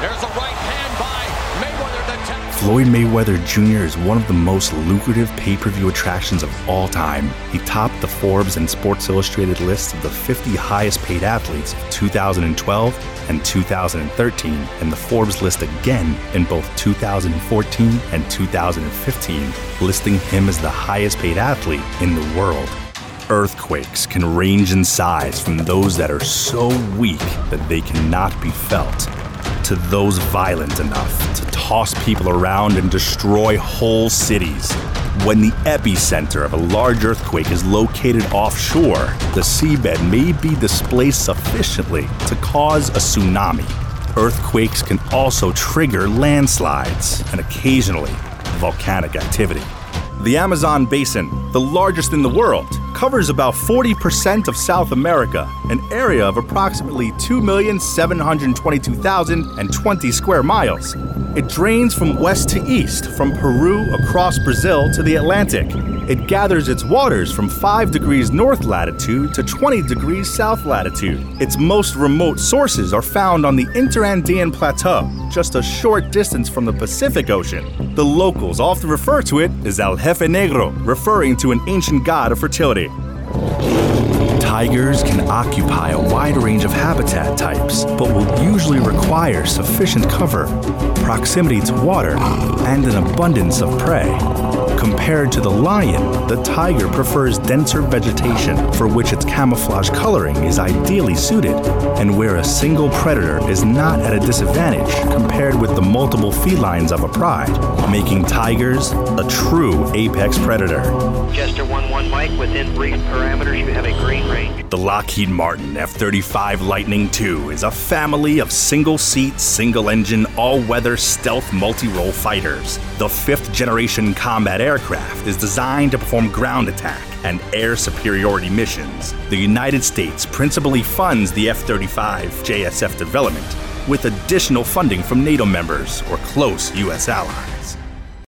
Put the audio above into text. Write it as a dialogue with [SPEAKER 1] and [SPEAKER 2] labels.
[SPEAKER 1] There's a right hand by Mayweather.
[SPEAKER 2] Floyd Mayweather Jr. is one of the most lucrative pay-per-view attractions of all time. He topped the Forbes and Sports Illustrated list of the 50 highest paid athletes of 2012 and 2013, and the Forbes list again in both 2014 and 2015, listing him as the highest paid athlete in the world. Earthquakes can range in size from those that are so weak that they cannot be felt, to those violent enough to toss people around and destroy whole cities. When the epicenter of a large earthquake is located offshore, the seabed may be displaced sufficiently to cause a tsunami. Earthquakes can also trigger landslides and occasionally volcanic activity. The Amazon Basin, the largest in the world, covers about 40% of South America, an area of approximately 2,722,020 square miles. It drains from west to east, from Peru across Brazil to the Atlantic. It gathers its waters from 5 degrees north latitude to 20 degrees south latitude. Its most remote sources are found on the Interandean Plateau, just a short distance from the Pacific Ocean. The locals often refer to it as El Jefe Negro, referring to an ancient god of fertility. Tigers can occupy a wide range of habitat types, but will usually require sufficient cover, proximity to water, and an abundance of prey. Compared to the lion, the tiger prefers denser vegetation for which its camouflage coloring is ideally suited, and where a single predator is not at a disadvantage compared with the multiple felines of a pride, making tigers a true apex predator.
[SPEAKER 3] Chester 1-1 Mike, within brief parameters, you have a green range.
[SPEAKER 2] The Lockheed Martin F-35 Lightning II is a family of single-seat, single-engine, all-weather stealth multi-role fighters. The fifth-generation combat aircraft is designed to perform ground attack and air superiority missions. The United States principally funds the F-35 JSF development, with additional funding from NATO members or close U.S. allies.